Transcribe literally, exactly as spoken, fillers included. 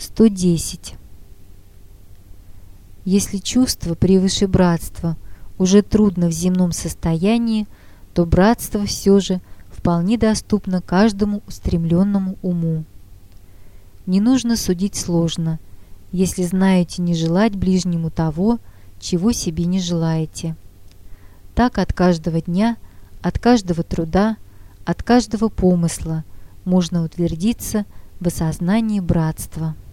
сто десять. Если чувство превыше братства уже трудно в земном состоянии, то братство все же вполне доступно каждому устремленному уму. Не нужно судить сложно, если знаете не желать ближнему того, чего себе не желаете. Так от каждого дня, от каждого труда, от каждого помысла можно утвердиться в осознании братства.